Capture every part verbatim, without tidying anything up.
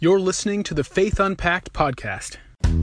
You're listening to the Faith Unpacked podcast.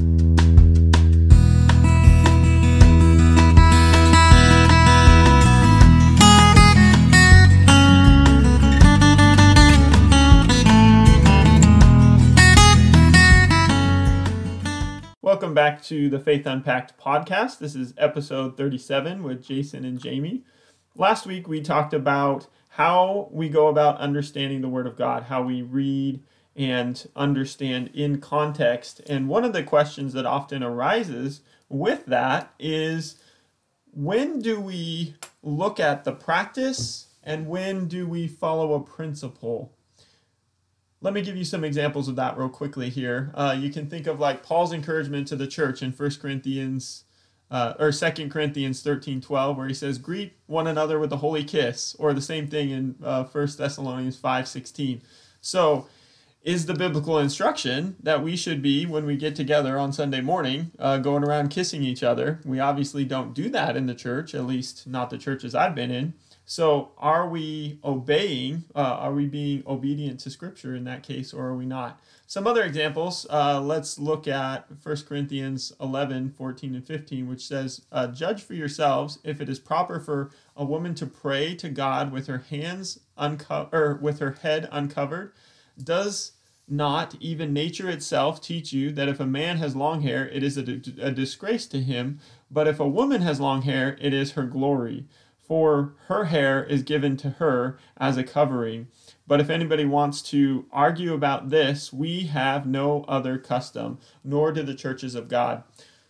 Welcome back to the Faith Unpacked podcast. This is episode thirty-seven with Jason and Jamie. Last week we talked about how we go about understanding the Word of God, how we read and understand in context. And one of the questions that often arises with that is, when do we look at the practice and when do we follow a principle? Let me give you some examples of that real quickly here. Uh, you can think of like Paul's encouragement to the church in First Corinthians uh, or Second Corinthians thirteen twelve, where he says, greet one another with a holy kiss, or the same thing in uh, First Thessalonians five sixteen. So is the biblical instruction that we should be, when we get together on Sunday morning, uh, going around kissing each other. We obviously don't do that in the church, at least not the churches I've been in. So are we obeying, uh, are we being obedient to Scripture in that case, or are we not? Some other examples, uh, let's look at First Corinthians eleven, fourteen, and fifteen, which says, uh, judge for yourselves if it is proper for a woman to pray to God with her hands unco- or with her head uncovered. Does not even nature itself teach you that if a man has long hair, it is a, a disgrace to him, but if a woman has long hair, it is her glory? For her hair is given to her as a covering. But if anybody wants to argue about this, we have no other custom, nor do the churches of God.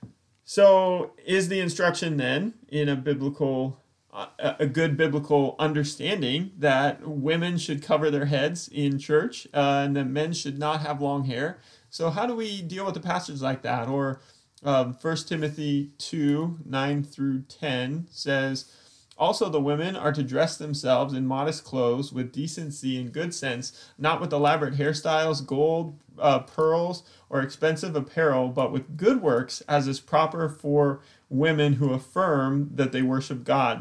So is the instruction then in a biblical, uh, a good biblical understanding that women should cover their heads in church uh, and that men should not have long hair? So how do we deal with a passage like that? Or um, First Timothy two, nine through ten says, also, the women are to dress themselves in modest clothes with decency and good sense, not with elaborate hairstyles, gold, uh, pearls, or expensive apparel, but with good works, as is proper for women who affirm that they worship God.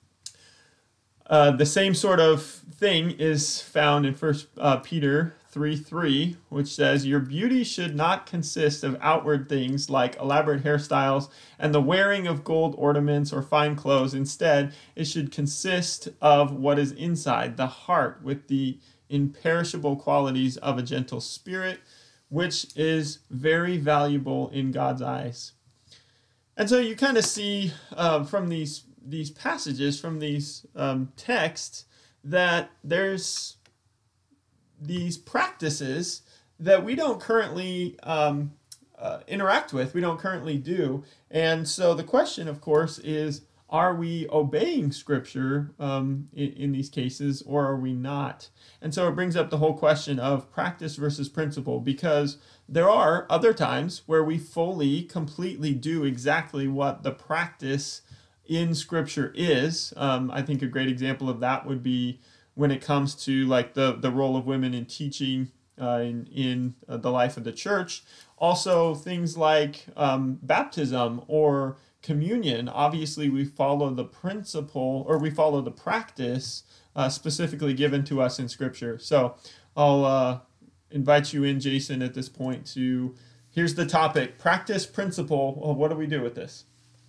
Uh, the same sort of thing is found in First uh, Peter three three, which says, your beauty should not consist of outward things like elaborate hairstyles and the wearing of gold ornaments or fine clothes. Instead, it should consist of what is inside, the heart, with the imperishable qualities of a gentle spirit, which is very valuable in God's eyes. And so you kind of see uh, from these these passages, from these um, texts, that there's these practices that we don't currently um, uh, interact with, we don't currently do. And so the question, of course, is, are we obeying Scripture um, in, in these cases, or are we not? And so it brings up the whole question of practice versus principle, because there are other times where we fully, completely do exactly what the practice in Scripture is. Um, I think a great example of that would be when it comes to like the, the role of women in teaching uh, in, in uh, the life of the church. Also things like um, baptism or communion. Obviously we follow the principle, or we follow the practice uh, specifically given to us in Scripture. So I'll uh, invite you in, Jason, at this point to, here's the topic, practice, principle. Well, what do we do with this?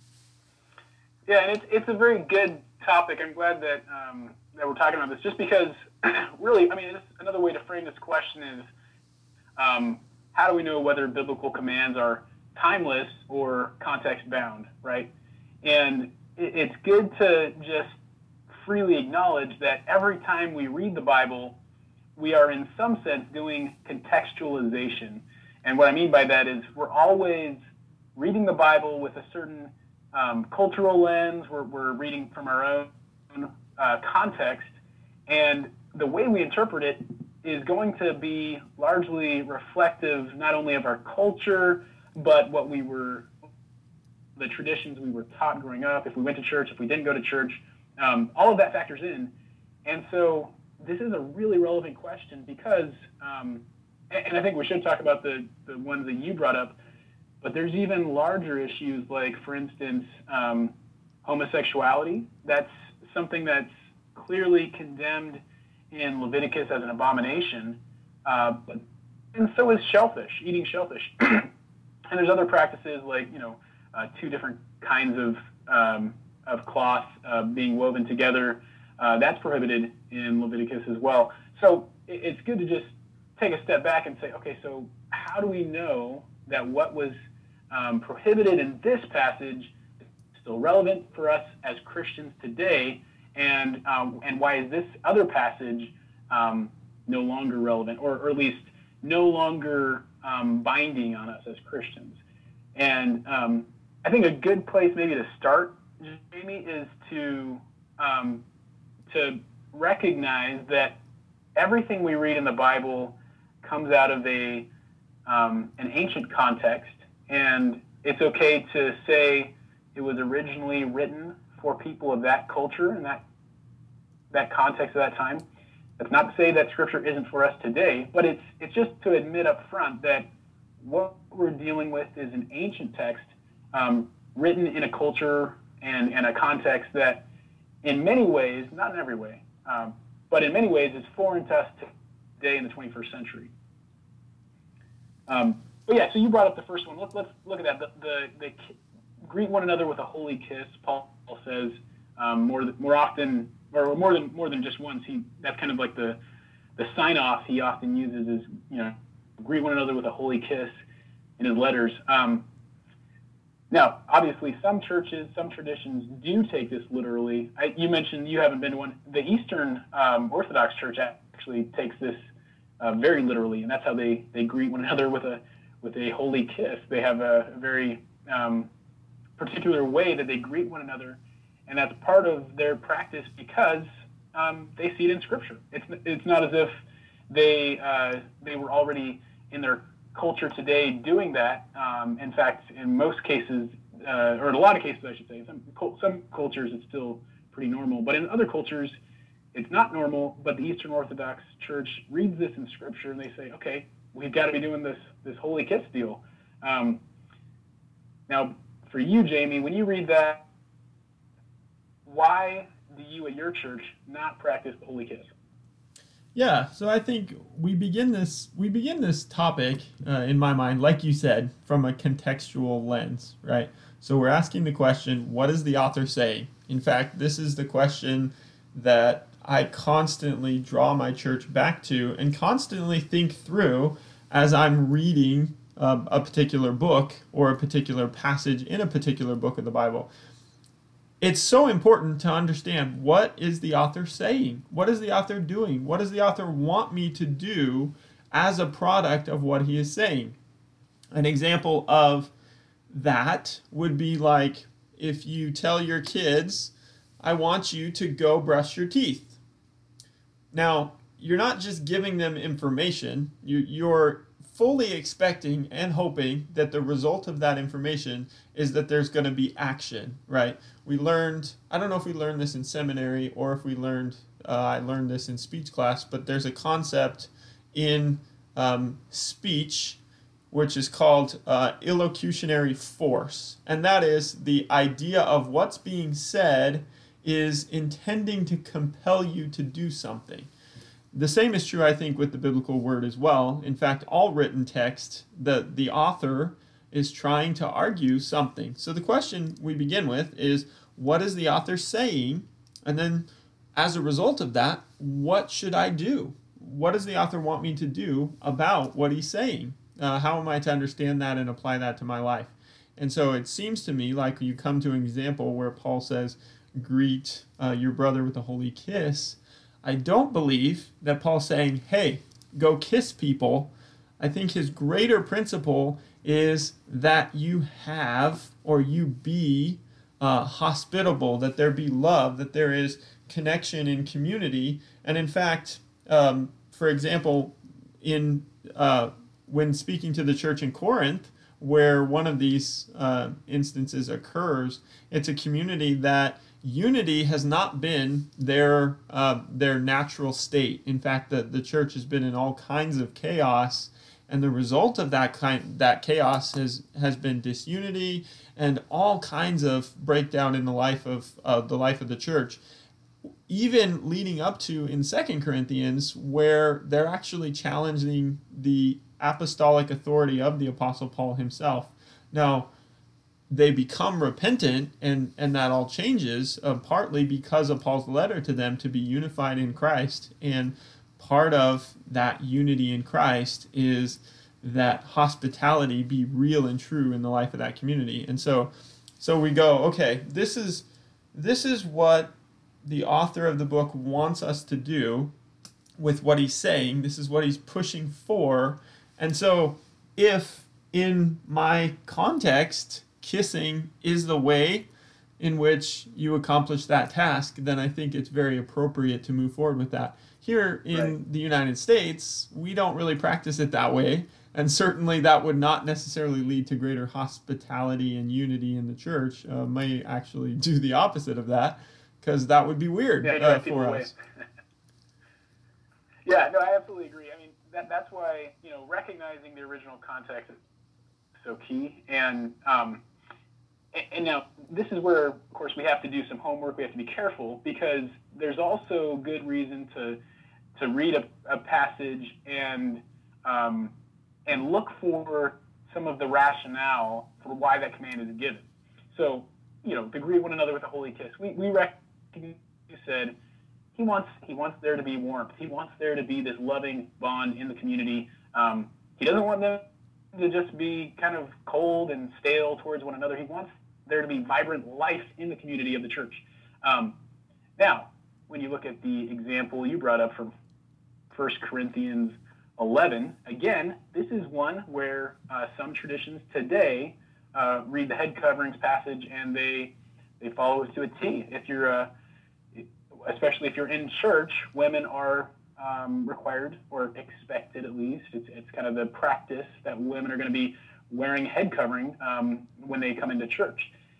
Yeah, and it's, it's a very good topic. I'm glad that um, that we're talking about this, just because really, I mean, this, another way to frame this question is, um, how do we know whether biblical commands are timeless or context bound, right? And it, it's good to just freely acknowledge that every time we read the Bible, we are in some sense doing contextualization. And what I mean by that is we're always reading the Bible with a certain um, cultural lens. We're, we're reading from our own uh, context, and the way we interpret it is going to be largely reflective not only of our culture, but what we were, the traditions we were taught growing up, if we went to church, if we didn't go to church, um, all of that factors in. And so this is a really relevant question because, um, and I think we should talk about the, the ones that you brought up, but there's even larger issues like, for instance, um, homosexuality. That's something that's clearly condemned in Leviticus as an abomination, uh, but and so is shellfish, eating shellfish. And there's other practices like, you know, uh, two different kinds of um, of cloth uh, being woven together. Uh, that's prohibited in Leviticus as well. So it, it's good to just take a step back and say, okay, so how do we know that what was um, prohibited in this passage is still relevant for us as Christians today, and um, and why is this other passage um, no longer relevant, or, or at least no longer um, binding on us as Christians? And um, I think a good place maybe to start, Jamie, is to um, to recognize that everything we read in the Bible comes out of a um, an ancient context, and it's okay to say it was originally written for people of that culture and that that context at that time. That's not to say that Scripture isn't for us today, but it's it's just to admit up front that what we're dealing with is an ancient text um, written in a culture and, and a context that in many ways, not in every way, um, but in many ways is foreign to us today in the twenty-first century. Um, but yeah, so you brought up the first one. Let's, let's look at that. The, the, the greet one another with a holy kiss, Paul says, um, more more often, or more than more than just once. He that's kind of like the the sign off he often uses is, you know, greet one another with a holy kiss in his letters. Um, now, obviously, some churches, some traditions do take this literally. I, you mentioned you haven't been to one. The Eastern um, Orthodox Church actually takes this uh, very literally, and that's how they, they greet one another with a with a holy kiss. They have a, a very um, particular way that they greet one another, and that's part of their practice because um, they see it in Scripture. It's it's not as if they uh, they were already in their culture today doing that. Um, in fact, in most cases, uh, or in a lot of cases, I should say, some some cultures it's still pretty normal, but in other cultures, it's not normal. But the Eastern Orthodox Church reads this in Scripture and they say, okay, we've got to be doing this this holy kiss deal. Um, now, for you, Jamie, when you read that, why do you at your church not practice the holy kiss? Yeah, so I think we begin this we begin this topic uh, in my mind, like you said, from a contextual lens, right? So we're asking the question, what is the author saying? In fact, this is the question that I constantly draw my church back to and constantly think through as I'm reading uh, a particular book or a particular passage in a particular book of the Bible. It's so important to understand, what is the author saying? What is the author doing? What does the author want me to do as a product of what he is saying? An example of that would be like if you tell your kids, I want you to go brush your teeth. Now, you're not just giving them information, you, you're fully expecting and hoping that the result of that information is that there's going to be action, right? We learned, I don't know if we learned this in seminary or if we learned, uh, I learned this in speech class, but there's a concept in um, speech which is called uh, illocutionary force. And that is the idea of what's being said is intending to compel you to do something. The same is true, I think, with the biblical word as well. In fact, all written text, the, the author is trying to argue something. So the question we begin with is, what is the author saying? And then, as a result of that, what should I do? What does the author want me to do about what he's saying? Uh, how am I to understand that and apply that to my life? And so it seems to me like you come to an example where Paul says, greet uh, your brother with a holy kiss. I don't believe that Paul's saying, hey, go kiss people. I think his greater principle is that you have or you be uh, hospitable, that there be love, that there is connection and community. And in fact, um, for example, in uh, when speaking to the church in Corinth, where one of these uh, instances occurs, it's a community that unity has not been their uh, their natural state. In fact, the, the church has been in all kinds of chaos, and the result of that kind that chaos has has been disunity and all kinds of breakdown in the life of uh, the life of the church. even leading up to in Second Corinthians, where they're actually challenging the apostolic authority of the Apostle Paul himself. Now, they become repentant, and, and that all changes, uh, partly because of Paul's letter to them to be unified in Christ. And part of that unity in Christ is that hospitality be real and true in the life of that community. And so so we go, okay, this is this is what the author of the book wants us to do with what he's saying. This is what he's pushing for. And so if in my context kissing is the way in which you accomplish that task, then I think it's very appropriate to move forward with that. Here in right. the United States, we don't really practice it that way, and certainly that would not necessarily lead to greater hospitality and unity in the church. Uh, may actually do the opposite of that, because that would be weird yeah, uh, for us. yeah, no, I absolutely agree. I mean, that that's why, you know, recognizing the original context is so key. And um, And now, this is where, of course, we have to do some homework. We have to be careful, because there's also good reason to to read a, a passage and um, and look for some of the rationale for why that command is given. So, you know, to greet one another with a holy kiss. We we recognize, you said, he wants he wants there to be warmth. He wants there to be this loving bond in the community. Um, he doesn't want them to just be kind of cold and stale towards one another. He wants there to be vibrant life in the community of the church. Um, now, when you look at the example you brought up from First Corinthians eleven, again, this is one where uh, some traditions today uh, read the head coverings passage and they they follow it to a T. If you're, uh, especially if you're in church, women are um, required, or expected at least. It's, it's kind of the practice that women are going to be wearing head covering um, when they come into church.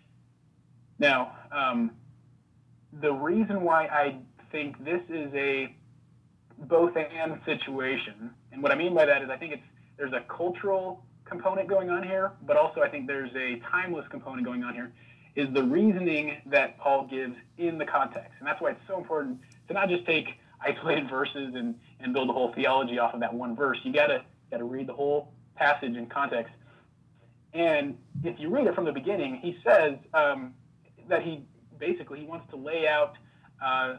Now, um, the reason why I think this is a both and situation, and what I mean by that is I think it's there's a cultural component going on here, but also I think there's a timeless component going on here, is the reasoning that Paul gives in the context. And that's why it's so important to not just take isolated verses and, and build a whole theology off of that one verse. You gotta gotta read the whole passage in context. And if you read it from the beginning, he says um, that he basically he wants to lay out uh,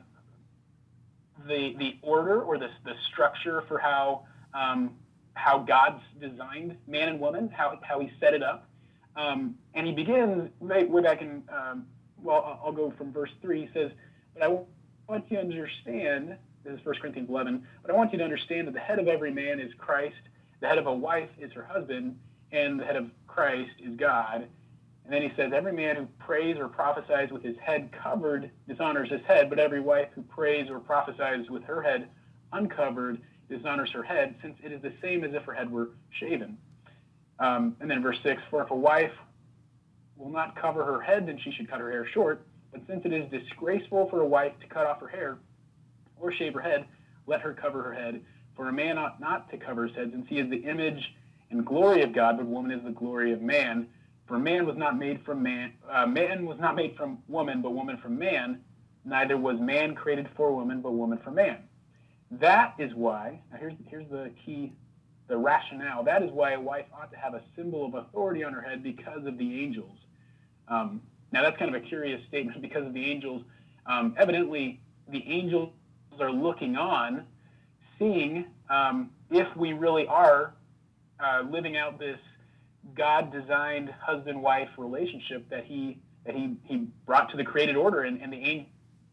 the the order or the the structure for how um, how God's designed man and woman, how how he set it up, um, and he begins way, way back in um, well, I'll go from verse three. He says, "But I want you to understand." This is First Corinthians eleven. But I want you to understand that the head of every man is Christ. The head of a wife is her husband, and the head of Christ is God. And then he says, every man who prays or prophesies with his head covered dishonors his head, but every wife who prays or prophesies with her head uncovered dishonors her head, since it is the same as if her head were shaven. Um, and then verse six, for if a wife will not cover her head, then she should cut her hair short. But since it is disgraceful for a wife to cut off her hair or shave her head, let her cover her head. For a man ought not to cover his head, since he is the image and glory of God, but woman is the glory of man. For man was not made from man, uh, man was not made from woman, but woman from man. Neither was man created for woman, but woman for man. That is why, now here's, here's the key, the rationale. That is why a wife ought to have a symbol of authority on her head because of the angels. Um, now that's kind of a curious statement, because of the angels. Um, evidently, the angels are looking on, seeing um, if we really are uh, living out this God-designed husband-wife relationship that he that he, he brought to the created order, and, and the angels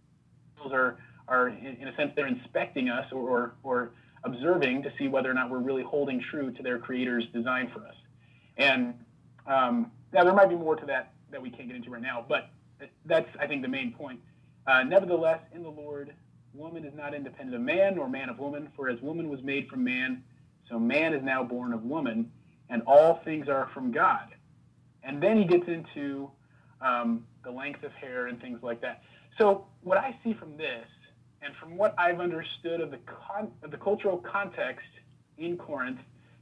are are in, in a sense they're inspecting us or, or or observing to see whether or not we're really holding true to their Creator's design for us. And um, now there might be more to that that we can't get into right now, but that's I think the main point. Uh, Nevertheless, in the Lord, woman is not independent of man, nor man of woman, for as woman was made from man, so man is now born of woman. And all things are from God. And then he gets into um, the length of hair and things like that. So what I see from this, and from what I've understood of the con- of the cultural context in Corinth,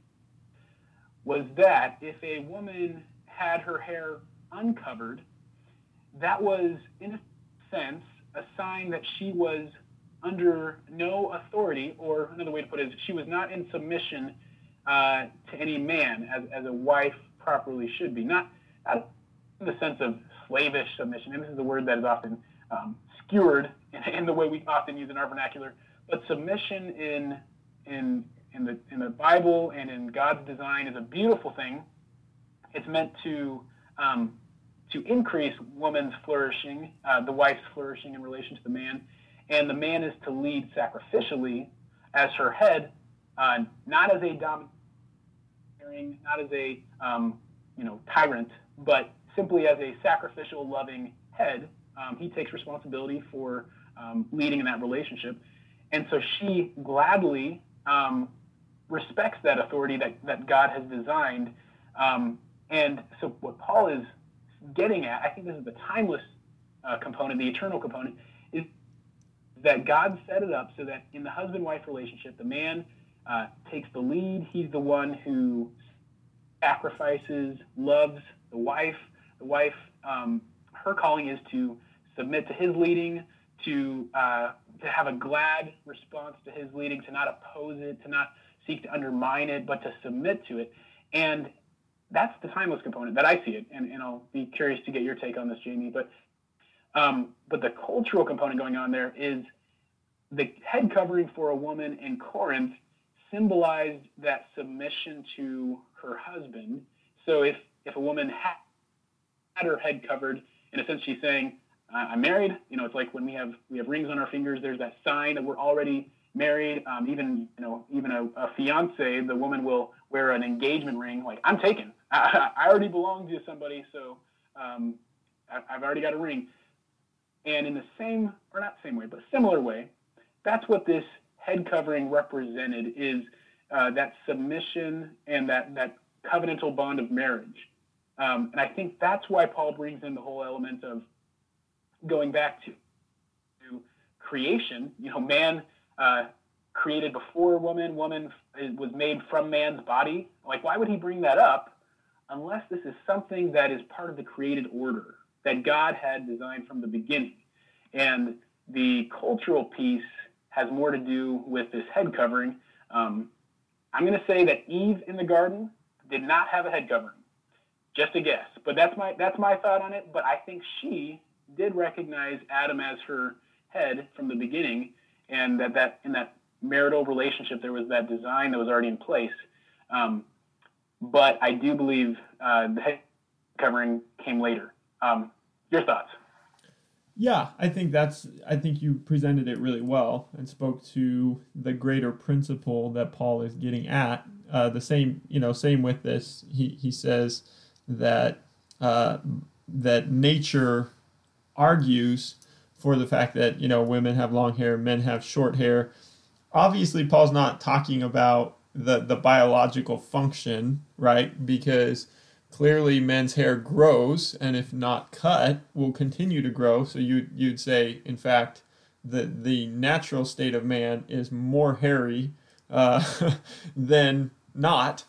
was that if a woman had her hair uncovered, that was, in a sense, a sign that she was under no authority, or another way to put it is she was not in submission uh, to any man as, as a wife properly should be. Not, not in the sense of slavish submission, and this is a word that is often um, skewered in, in the way we often use in our vernacular, but submission in in in the in the Bible and in God's design is a beautiful thing. It's meant to um, to increase woman's flourishing, uh, the wife's flourishing in relation to the man, and the man is to lead sacrificially as her head, uh, not as a domineering, not as a um, you know tyrant, but simply as a sacrificial, loving head. Um, he takes responsibility for um, leading in that relationship, and so she gladly um, respects that authority that, that God has designed. Um, and so what Paul is getting at, I think this is the timeless uh, component, the eternal component, is that God set it up so that in the husband-wife relationship, the man uh, takes the lead. He's the one who sacrifices, loves the wife. The wife, um, her calling is to submit to his leading, to uh, to have a glad response to his leading, to not oppose it, to not seek to undermine it, but to submit to it. And that's the timeless component that I see it. And, and I'll be curious to get your take on this, Jamie. But um, but the cultural component going on there is the head covering for a woman in Corinth symbolized that submission to her husband. So if, if a woman had, had her head covered, in a sense she's saying, I'm married. You know, it's like when we have we have rings on our fingers. There's that sign that we're already married. Um, even you know, even a, a fiance, the woman will wear an engagement ring. Like, I'm taken. I, I already belong to somebody, so um, I, I've already got a ring. And in the same, or not same way, but similar way, that's what this head covering represented: is uh, that submission and that that covenantal bond of marriage. Um, and I think that's why Paul brings in the whole element of going back to, to creation. You know, man uh, created before woman, woman was made from man's body. Like, why would he bring that up unless this is something that is part of the created order that God had designed from the beginning? And the cultural piece has more to do with this head covering. Um, I'm going to say that Eve in the garden did not have a head covering. Just a guess, but that's my that's my thought on it. But I think she did recognize Adam as her head from the beginning, and that, that in that marital relationship there was that design that was already in place. Um, but I do believe uh, the head covering came later. Um, your thoughts? Yeah, I think that's. I think you presented it really well and spoke to the greater principle that Paul is getting at. Uh, the same, you know, same with this. He he says that uh, that nature argues for the fact that, you know, women have long hair, men have short hair. Obviously, Paul's not talking about the the biological function, right? Because clearly men's hair grows, and if not cut, will continue to grow. So you you'd say, in fact, the the natural state of man is more hairy uh, than not.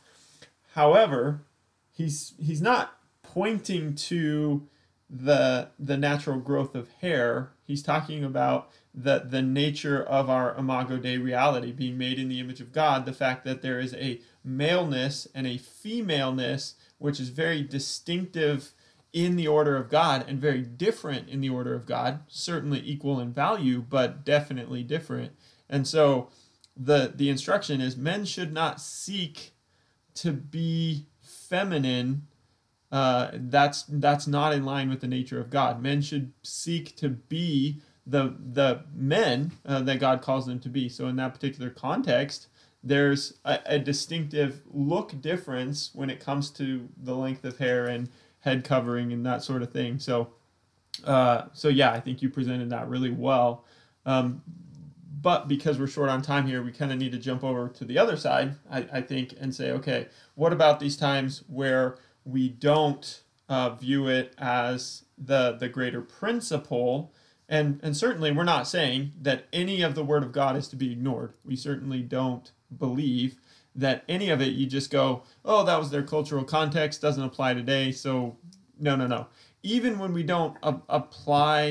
However, he's he's not pointing to the the natural growth of hair. He's talking about the the nature of our imago Dei reality, being made in the image of God, the fact that there is a maleness and a femaleness which is very distinctive in the order of God and very different in the order of God, certainly equal in value, but definitely different. And so the the instruction is men should not seek to be feminine. Uh, that's that's not in line with the nature of God. Men should seek to be the the men uh, that God calls them to be. So in that particular context, there's a, a distinctive look difference when it comes to the length of hair and head covering and that sort of thing. So, uh, so yeah, I think you presented that really well. Um, but because we're short on time here, we kind of need to jump over to the other side, I, I think, and say, okay, what about these times where we don't uh, view it as the the greater principle? And and certainly we're not saying that any of the Word of God is to be ignored. We certainly don't believe that any of it you just go, oh, that was their cultural context, doesn't apply today, so no, no, no. Even when we don't a- apply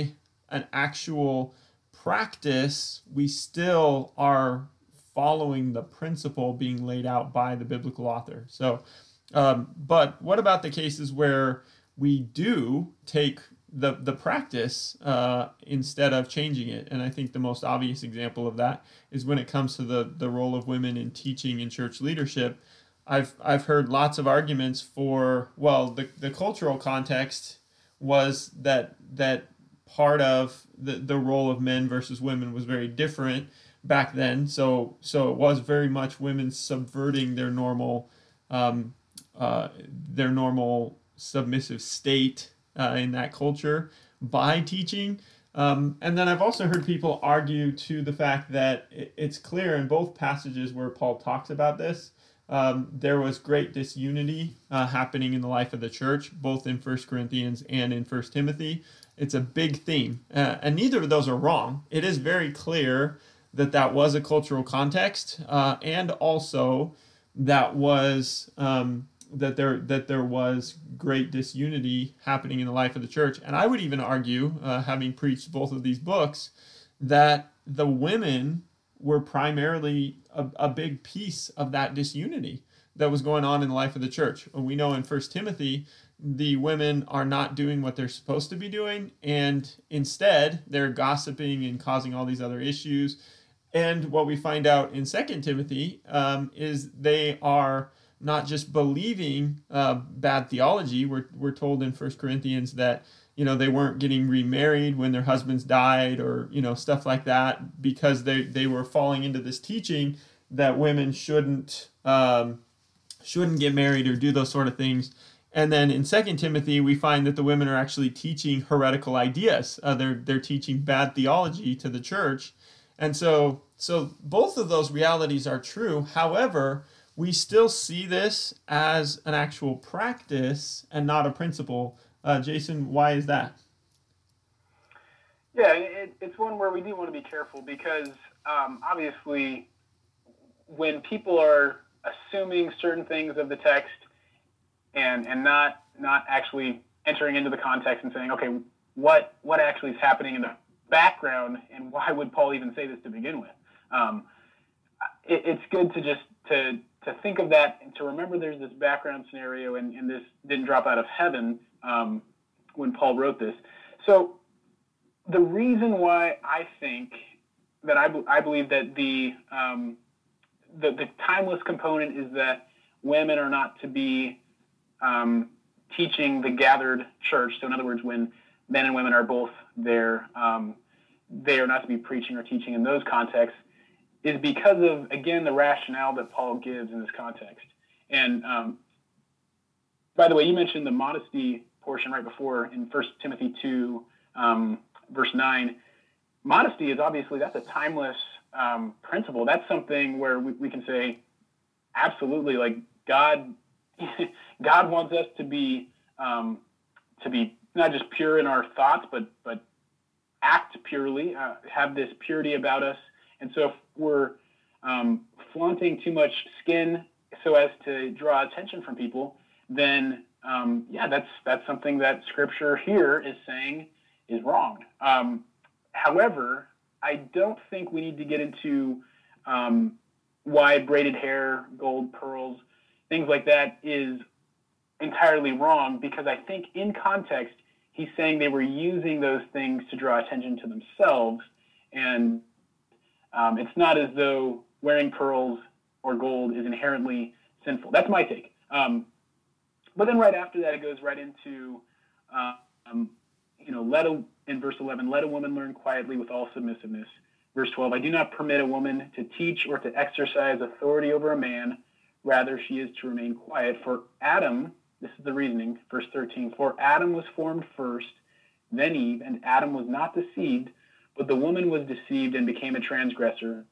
an actual practice, we still are following the principle being laid out by the biblical author. So, um, but what about the cases where we do take the the practice uh, instead of changing it? And I think the most obvious example of that is when it comes to the the role of women in teaching and church leadership. I've I've heard lots of arguments for, well, the, the cultural context was that that part of the, the role of men versus women was very different back then. So so it was very much women subverting their normal um, uh, their normal submissive state uh, in that culture by teaching. Um, and then I've also heard people argue to the fact that it, it's clear in both passages where Paul talks about this, um, there was great disunity uh, happening in the life of the church, both in First Corinthians and in First Timothy. It's a big theme, uh, and neither of those are wrong. It is very clear that that was a cultural context, uh, and also that was um, that there that there was great disunity happening in the life of the church. And I would even argue, uh, having preached both of these books, that the women were primarily a, a big piece of that disunity that was going on in the life of the church. We know in First Timothy, the women are not doing what they're supposed to be doing, and instead they're gossiping and causing all these other issues. And what we find out in Second Timothy um, is they are not just believing uh, bad theology. We're we're told in First Corinthians that, you know, they weren't getting remarried when their husbands died, or, you know, stuff like that, because they, they were falling into this teaching that women shouldn't um, shouldn't get married or do those sort of things. And then in Second Timothy, we find that the women are actually teaching heretical ideas. Uh, they're they're teaching bad theology to the church. And so so both of those realities are true. However, we still see this as an actual practice and not a principle. Uh, Jason, why is that? Yeah, it, it's one where we do want to be careful because um, obviously when people are assuming certain things of the text and and not not actually entering into the context and saying, okay, what what actually is happening in the background, and why would Paul even say this to begin with? Um, it, it's good to just to to think of that and to remember there's this background scenario, and, and this didn't drop out of heaven um, when Paul wrote this. So the reason why I think that I, I believe that the, um, the the timeless component is that women are not to be um, teaching the gathered church. So in other words, when men and women are both there, um, they are not to be preaching or teaching in those contexts, is because of, again, the rationale that Paul gives in this context. And um, by the way, you mentioned the modesty portion right before in First Timothy two, um, verse nine. Modesty is obviously, that's a timeless um, principle. That's something where we, we can say, absolutely, like God, God wants us to be um, to be not just pure in our thoughts, but but act purely, uh, have this purity about us. And so if we're um, flaunting too much skin so as to draw attention from people, then um, yeah, that's that's something that Scripture here is saying is wrong. Um, however, I don't think we need to get into um, why braided hair, gold, pearls, things like that is entirely wrong, because I think in context, he's saying they were using those things to draw attention to themselves, and um, it's not as though wearing pearls or gold is inherently sinful. That's my take. Um, but then right after that, it goes right into, uh, um, you know, let a, in verse eleven, let a woman learn quietly with all submissiveness. Verse twelve, I do not permit a woman to teach or to exercise authority over a man. Rather, she is to remain quiet. For Adam, this is the reasoning, verse thirteen, for Adam was formed first, then Eve, and Adam was not deceived, but the woman was deceived and became a transgressor.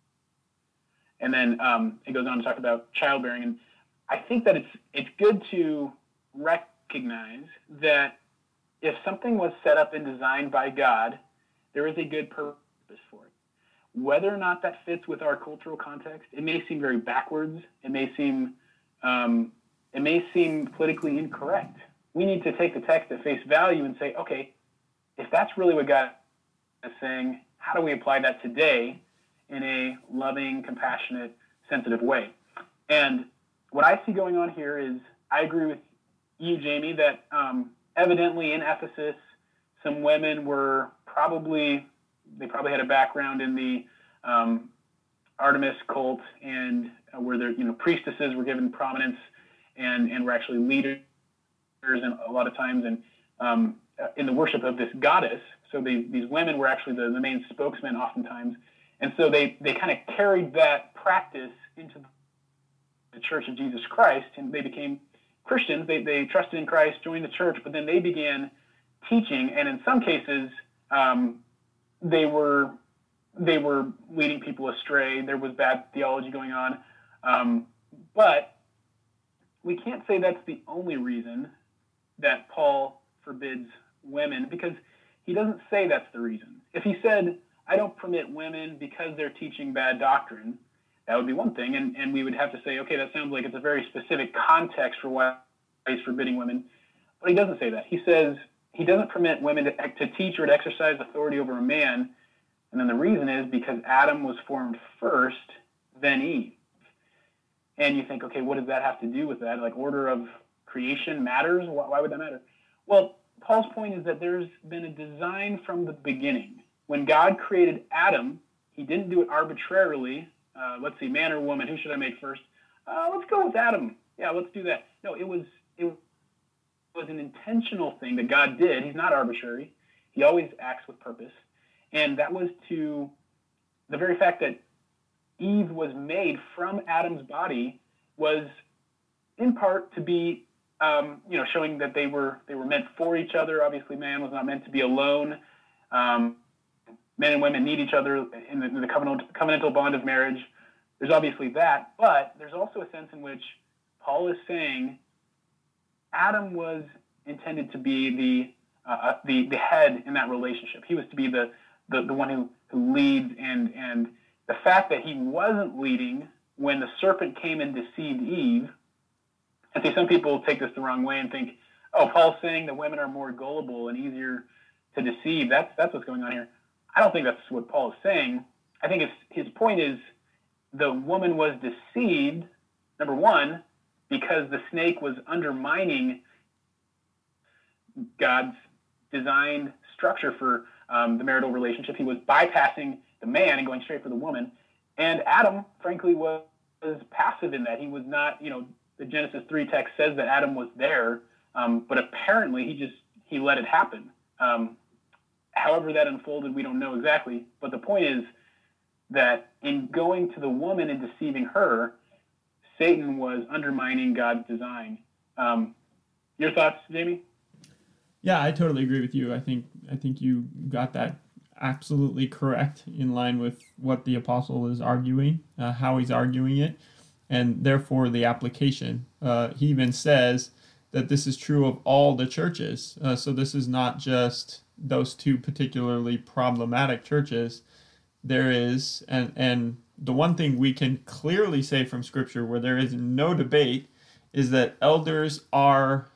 And then um, it goes on to talk about childbearing. And I think that it's it's good to recognize that if something was set up and designed by God, there is a good purpose for it. Whether or not that fits with our cultural context, it may seem very backwards. It may seem um, it may seem politically incorrect. We need to take the text at face value and say, okay, if that's really what God saying, how do we apply that today in a loving, compassionate, sensitive way? And what I see going on here is, I agree with you, Jamie, that um, evidently in Ephesus, some women were probably, they probably had a background in the um, Artemis cult, and uh, where their, you know, priestesses were given prominence and, and were actually leaders and a lot of times and um, in the worship of this goddess. So they, these women were actually the, the main spokesmen oftentimes. And so they, they kind of carried that practice into the Church of Jesus Christ, and they became Christians. They, they trusted in Christ, joined the church, but then they began teaching, and in some cases, um, they were they were leading people astray. There was bad theology going on. Um, but we can't say that's the only reason that Paul forbids women, because he doesn't say that's the reason. If he said, I don't permit women because they're teaching bad doctrine, that would be one thing, and, and we would have to say, okay, that sounds like it's a very specific context for why he's forbidding women. But he doesn't say that. He says he doesn't permit women to, to teach or to exercise authority over a man, and then the reason is because Adam was formed first, then Eve. And you think, okay, what does that have to do with that? Like, order of creation matters? Why, why would that matter? Well, Paul's point is that there's been a design from the beginning. When God created Adam, he didn't do it arbitrarily. Uh, let's see, man or woman, who should I make first? Uh, let's go with Adam. Yeah, let's do that. No, it was it was an intentional thing that God did. He's not arbitrary. He always acts with purpose. And that was to the very fact that Eve was made from Adam's body was in part to be, um, you know, showing that they were they were meant for each other. Obviously, man was not meant to be alone. Um, men and women need each other in the, in the covenant, covenantal bond of marriage. There's obviously that, but there's also a sense in which Paul is saying Adam was intended to be the uh, the the head in that relationship. He was to be the the, the one who, who leads, and and the fact that he wasn't leading when the serpent came and deceived Eve. And see, some people take this the wrong way and think, oh, Paul's saying that women are more gullible and easier to deceive. That's that's what's going on here. I don't think that's what Paul is saying. I think it's, his point is the woman was deceived, number one, because the snake was undermining God's designed structure for um, the marital relationship. He was bypassing the man and going straight for the woman. And Adam, frankly, was, was passive in that. He was not, you know, the Genesis three text says that Adam was there, um, but apparently he just, he let it happen. Um, however that unfolded, we don't know exactly. But the point is that in going to the woman and deceiving her, Satan was undermining God's design. Um, your thoughts, Jamie? Yeah, I totally agree with you. I think I think you got that absolutely correct, in line with what the apostle is arguing, uh, how he's arguing it, and therefore the application. Uh, he even says that this is true of all the churches. Uh, so this is not just those two particularly problematic churches. There is, and and the one thing we can clearly say from Scripture where there is no debate is that elders are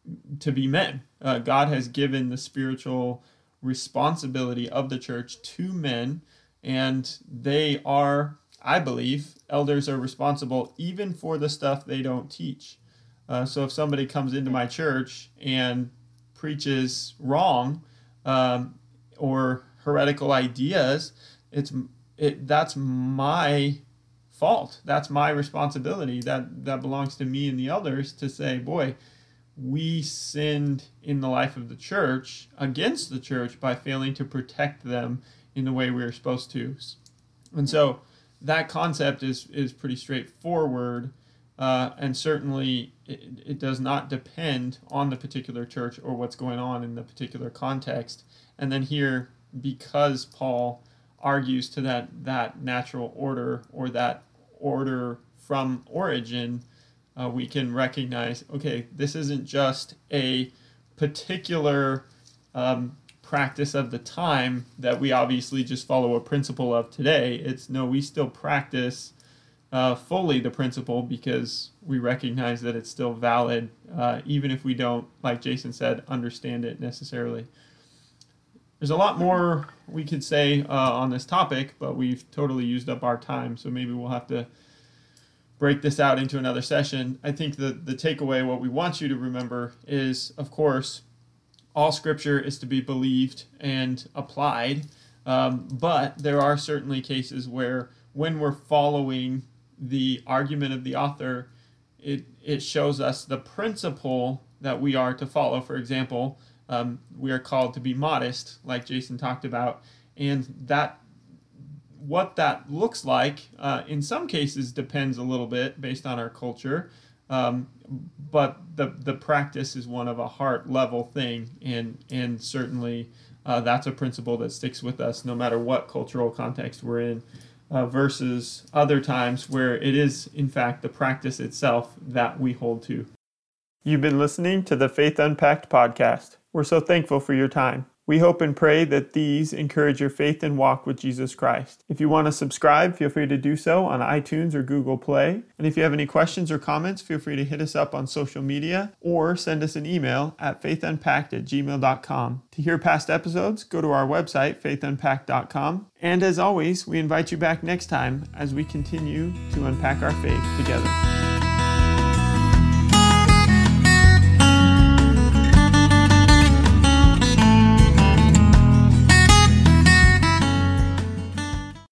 to be men. Uh, God has given the spiritual responsibility of the church to men, and they are, I believe, elders are responsible even for the stuff they don't teach. Uh, so if somebody comes into my church and preaches wrong um, or heretical ideas, it's it that's my fault. That's my responsibility. That that belongs to me and the elders to say, boy, we sinned in the life of the church against the church by failing to protect them in the way we were supposed to. And so that concept is is pretty straightforward, uh, and certainly it, it does not depend on the particular church or what's going on in the particular context. And then here, because Paul argues to that that natural order, or that order from origin, uh, we can recognize, okay, this isn't just a particular um, practice of the time that we obviously just follow a principle of today. It's no, we still practice uh, fully the principle because we recognize that it's still valid, uh, even if we don't, like Jason said, understand it necessarily. there's a lot more we could say uh, on this topic, but we've totally used up our time, so maybe we'll have to break this out into another session. I think the, the takeaway, what we want you to remember is, of course, all Scripture is to be believed and applied, um, but there are certainly cases where when we're following the argument of the author, it, it shows us the principle that we are to follow. For example, um, we are called to be modest, like Jason talked about, and that what that looks like uh, in some cases depends a little bit based on our culture, um, but the the practice is one of a heart level thing, and and certainly uh, that's a principle that sticks with us no matter what cultural context we're in, uh, versus other times where it is in fact the practice itself that we hold to. You've been listening to the Faith Unpacked podcast. We're so thankful for your time. We hope and pray that these encourage your faith and walk with Jesus Christ. If you want to subscribe, feel free to do so on iTunes or Google Play. And if you have any questions or comments, feel free to hit us up on social media or send us an email at faith unpacked at gmail dot com. To hear past episodes, go to our website, faith unpacked dot com. And as always, we invite you back next time as we continue to unpack our faith together.